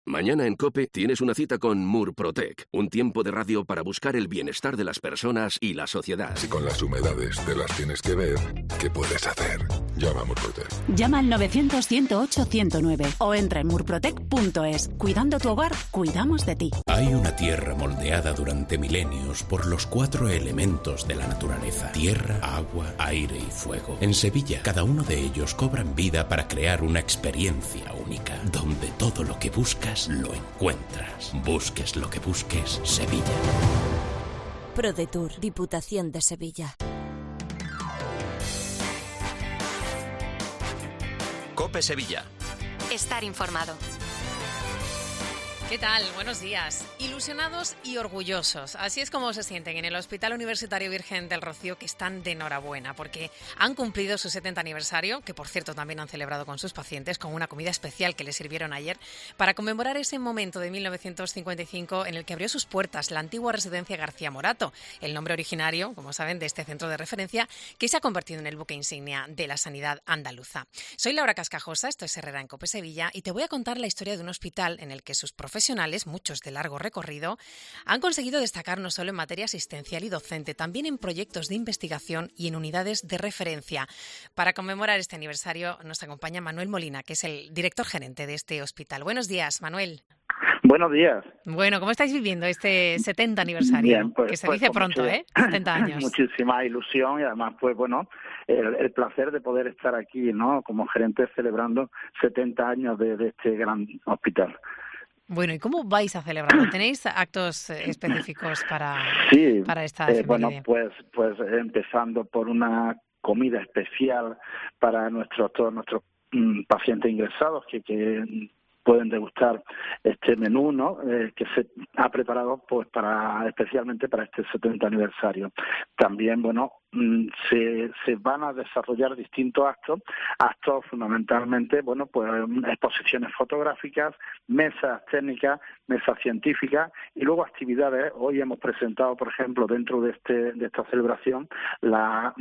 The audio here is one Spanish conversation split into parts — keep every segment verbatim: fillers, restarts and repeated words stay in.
Mañana en COPE tienes una cita con Murprotec, un tiempo de radio para buscar el bienestar de las personas y la sociedad. Si con las humedades te las tienes que ver, ¿qué puedes hacer? Llama a Murprotec. Llama al novecientos, ciento ocho, ciento nueve o entra en murprotec punto es. Cuidando tu hogar, cuidamos de ti. Hay una tierra moldeada durante milenios por los cuatro elementos de la naturaleza: tierra, agua, aire y fuego. En Sevilla, cada uno de ellos cobran vida para crear una experiencia única, donde todo lo que buscas lo encuentras. Busques lo que busques, Sevilla. ProDetour, Diputación de Sevilla. COPE Sevilla. Estar informado. ¿Qué tal? Buenos días. Ilusionados y orgullosos. Así es como se sienten en el Hospital Universitario Virgen del Rocío, que están de enhorabuena porque han cumplido su setenta aniversario, que por cierto también han celebrado con sus pacientes, con una comida especial que les sirvieron ayer, para conmemorar ese momento de mil novecientos cincuenta y cinco en el que abrió sus puertas la antigua residencia García Morato, el nombre originario, como saben, de este centro de referencia, que se ha convertido en el buque insignia de la sanidad andaluza. Soy Laura Cascajosa, esto es Herrera en COPE Sevilla, y te voy a contar la historia de un hospital en el que sus profesionales profesionales, muchos de largo recorrido, han conseguido destacar no solo en materia asistencial y docente, también en proyectos de investigación y en unidades de referencia. Para conmemorar este aniversario nos acompaña Manuel Molina, que es el director gerente de este hospital. Buenos días, Manuel. Buenos días. Bueno, ¿cómo estáis viviendo este setenta aniversario? Bien, pues, que se pues, dice pues, pronto, mucho, ¿eh? setenta años. Muchísima ilusión y además, pues bueno, el, el placer de poder estar aquí, ¿no? Como gerente celebrando setenta años de, de este gran hospital. Bueno, ¿y cómo vais a celebrarlo? ¿Tenéis actos específicos para, sí, para esta eh, efeméride? Bueno, pues, pues empezando por una comida especial para nuestros todos nuestros mm, pacientes ingresados que, que pueden degustar este menú, ¿no? Eh, que se ha preparado pues para especialmente para este setenta aniversario. También, bueno, se, se van a desarrollar distintos actos, actos fundamentalmente, bueno, pues exposiciones fotográficas, mesas técnicas, mesas científicas y luego actividades. Hoy hemos presentado, por ejemplo, dentro de este de esta celebración, la,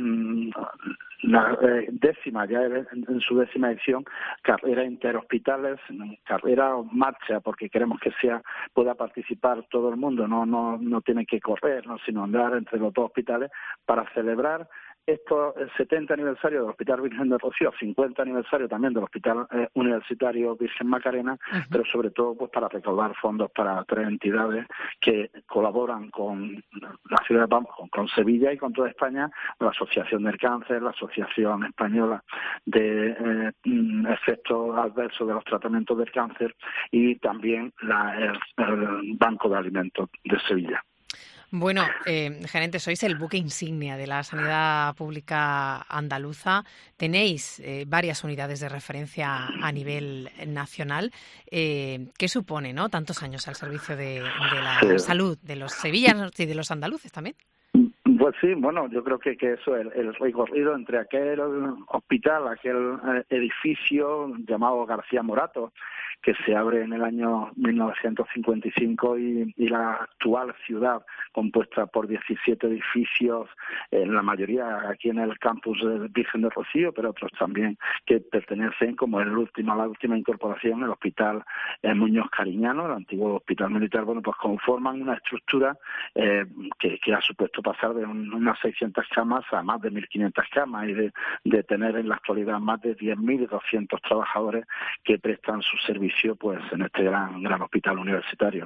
la eh, décima, ya en, en su décima edición, carrera interhospitales, carrera o marcha, porque queremos que sea pueda participar todo el mundo, no no no tiene que correr, no sino andar entre los dos hospitales para celebrar esto, el setenta aniversario del Hospital Virgen del Rocío, cincuenta aniversario también del Hospital eh, Universitario Virgen Macarena, uh-huh. pero sobre todo pues para recaudar fondos para tres entidades que colaboran con la ciudad de Pamplona, con, con Sevilla y con toda España, la Asociación del Cáncer, la Asociación Española de eh, Efectos Adversos de los Tratamientos del Cáncer y también la, el, el Banco de Alimentos de Sevilla. Bueno, eh, gerente, sois el buque insignia de la sanidad pública andaluza. Tenéis eh, varias unidades de referencia a nivel nacional. Eh, ¿Qué supone, no, tantos años al servicio de, de la sí. salud de los sevillanos y de los andaluces también? Pues sí, bueno, yo creo que, que eso, el, el recorrido entre aquel hospital, aquel eh, edificio llamado García Morato, que se abre en el año mil novecientos cincuenta y cinco y, y la actual ciudad compuesta por diecisiete edificios, eh, la mayoría aquí en el campus de Virgen del Rocío, pero otros también que pertenecen, como el último, la última incorporación, el Hospital eh, Muñoz Cariñano, el antiguo Hospital Militar, bueno, pues conforman una estructura eh, que, que ha supuesto pasar de un, unas seiscientas camas a más de mil quinientas camas y de, de tener en la actualidad más de diez mil doscientos trabajadores que prestan su servicio pues en este gran gran hospital universitario.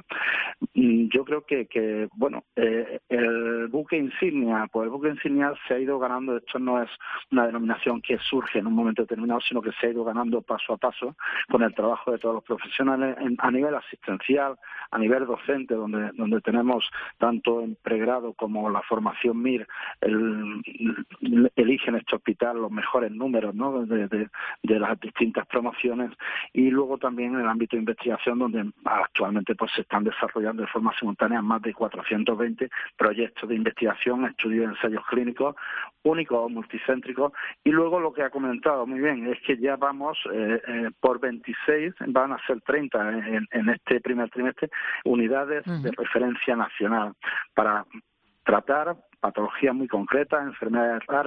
Yo creo que, que bueno, eh, el buque insignia, pues el buque insignia se ha ido ganando, esto no es una denominación que surge en un momento determinado, sino que se ha ido ganando paso a paso con el trabajo de todos los profesionales en, a nivel asistencial, a nivel docente, donde donde tenemos tanto en pregrado como la formación M I R, el, el, eligen este hospital los mejores números, ¿no?, de, de, de las distintas promociones, y luego también en el ámbito de investigación, donde actualmente pues se están desarrollando de forma simultánea más de cuatrocientos veinte proyectos de investigación, estudios y ensayos clínicos únicos o multicéntricos, y luego lo que ha comentado muy bien es que ya vamos eh, eh, por veintiséis, van a ser treinta en, en este primer trimestre, unidades uh-huh. de referencia nacional para tratar patologías muy concretas, enfermedades raras,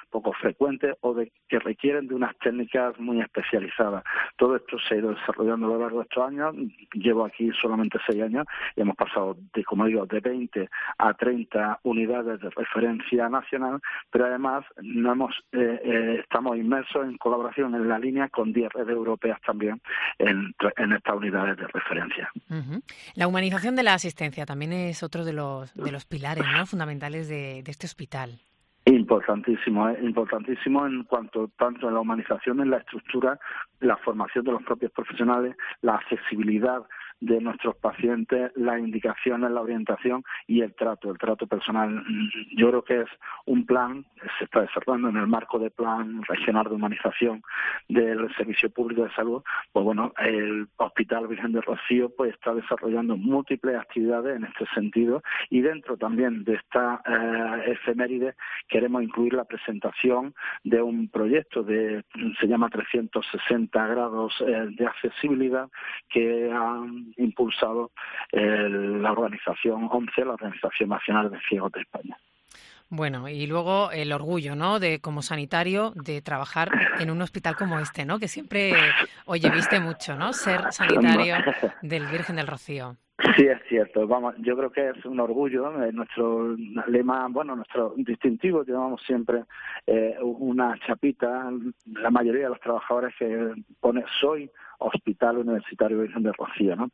poco frecuentes o de que requieren de unas técnicas muy especializadas. Todo esto se ha ido desarrollando a lo largo de estos años. Llevo aquí solamente seis años y hemos pasado, de, como digo, de veinte a treinta unidades de referencia nacional, pero además no hemos, eh, eh, estamos inmersos en colaboración en la línea con diez redes europeas también en, en estas unidades de referencia. Uh-huh. La humanización de la asistencia también es otro de los, de los pilares, ¿no?, fundamentales de, de este hospital. Importantísimo, ¿eh? importantísimo en cuanto tanto en la humanización, en la estructura, la formación de los propios profesionales, la accesibilidad de nuestros pacientes, las indicaciones, la orientación y el trato, el trato personal. Yo creo que es un plan que se está desarrollando en el marco del Plan Regional de Humanización del Servicio Público de Salud. Pues bueno, el Hospital Virgen del Rocío pues está desarrollando múltiples actividades en este sentido, y dentro también de esta eh, efeméride queremos incluir la presentación de un proyecto de, se llama trescientos sesenta grados eh, de accesibilidad, que han impulsado eh, la organización ONCE, la Organización Nacional de Ciegos de España. Bueno, y luego el orgullo, ¿no?, de como sanitario, de trabajar en un hospital como este, ¿no?, que siempre, oye, viste mucho, ¿no?, ser sanitario del Virgen del Rocío. Sí, es cierto. Vamos, yo creo que es un orgullo. Eh, nuestro lema, bueno, nuestro distintivo, llevamos siempre eh, una chapita, la mayoría de los trabajadores que pone soy Hospital Universitario Virgen del Rocío, ¿no?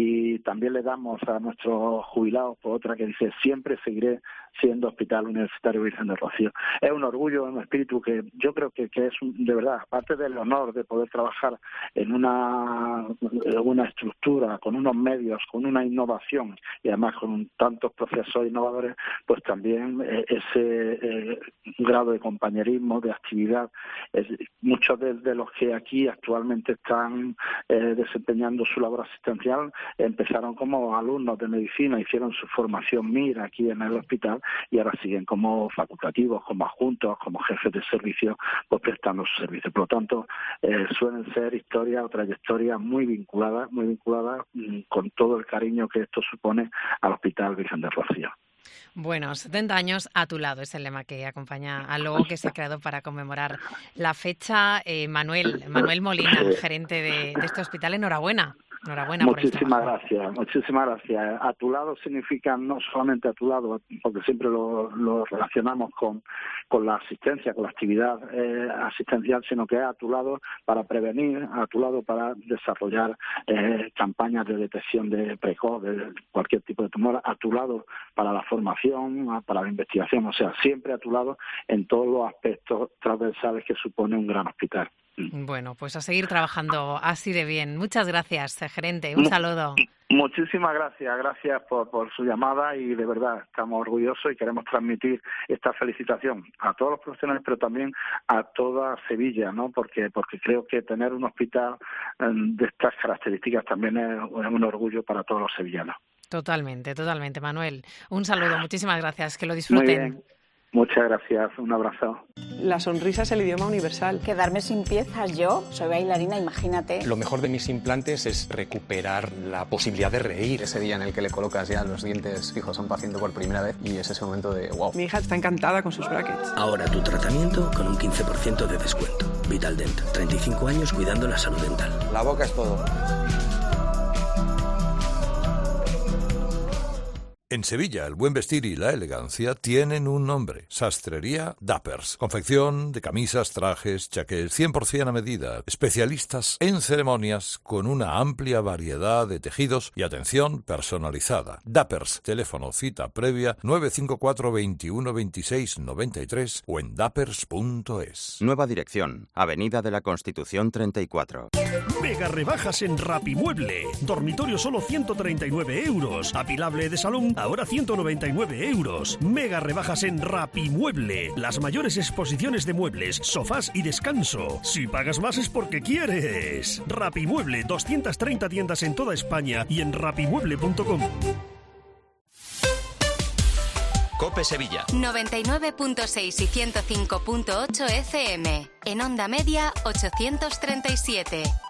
Y también le damos a nuestros jubilados por otra que dice siempre seguiré siendo Hospital Universitario Virgen del Rocío. Es un orgullo, un espíritu que yo creo que, que es un, de verdad, aparte del honor de poder trabajar en una, una estructura, con unos medios, con una innovación y además con tantos procesos innovadores, pues también eh, ese eh, grado de compañerismo, de actividad. Es, muchos de, de los que aquí actualmente están eh, desempeñando su labor asistencial empezaron como alumnos de medicina, hicieron su formación MIR aquí en el hospital y ahora siguen como facultativos, como adjuntos, como jefes de servicio, pues prestando su servicio. Por lo tanto, eh, suelen ser historias o trayectorias muy vinculadas, muy vinculadas mmm, con todo el cariño que esto supone al Hospital Virgen del Rocío. Bueno, setenta años a tu lado es el lema que acompaña al logo que se ha creado para conmemorar la fecha. Eh, Manuel, Manuel Molina, gerente de, de este hospital, enhorabuena. Enhorabuena. Muchísimas gracias, muchísimas gracias. A tu lado significa no solamente a tu lado, porque siempre lo, lo relacionamos con, con la asistencia, con la actividad eh, asistencial, sino que es a tu lado para prevenir, a tu lado para desarrollar eh, campañas de detección de precoz, de cualquier tipo de tumor, a tu lado para la formación, para la investigación, o sea, siempre a tu lado en todos los aspectos transversales que supone un gran hospital. Bueno, pues a seguir trabajando así de bien. Muchas gracias, gerente. Un saludo. Muchísimas gracias, gracias por, por su llamada y de verdad estamos orgullosos y queremos transmitir esta felicitación a todos los profesionales, pero también a toda Sevilla, ¿no? Porque porque creo que tener un hospital de estas características también es un orgullo para todos los sevillanos. Totalmente, totalmente, Manuel. Un saludo, muchísimas gracias, que lo disfruten. Muy bien. Muchas gracias, un abrazo. La sonrisa es el idioma universal. Quedarme sin piezas, yo soy bailarina, imagínate. Lo mejor de mis implantes es recuperar la posibilidad de reír. Ese día en el que le colocas ya los dientes fijos a un paciente por primera vez y es ese momento de wow. Mi hija está encantada con sus brackets. Ahora tu tratamiento con un quince por ciento de descuento. Vitaldent, treinta y cinco años cuidando la salud dental. La boca es todo. En Sevilla, el buen vestir y la elegancia tienen un nombre. Sastrería Dappers. Confección de camisas, trajes, chaqués, cien por ciento a medida. Especialistas en ceremonias con una amplia variedad de tejidos y atención personalizada. Dappers. Teléfono cita previa nueve cinco cuatro, veintiuno, veintiséis, noventa y tres o en dappers punto es. Nueva dirección. Avenida de la Constitución treinta y cuatro. Mega rebajas en Rapimueble. Dormitorio solo ciento treinta y nueve euros. Apilable de salón ahora ciento noventa y nueve euros. Mega rebajas en Rapimueble. Las mayores exposiciones de muebles, sofás y descanso. Si pagas más es porque quieres. Rapimueble, doscientas treinta tiendas en toda España y en rapimueble punto com. COPE Sevilla. noventa y nueve punto seis y ciento cinco punto ocho F M. En onda media ochocientos treinta y siete.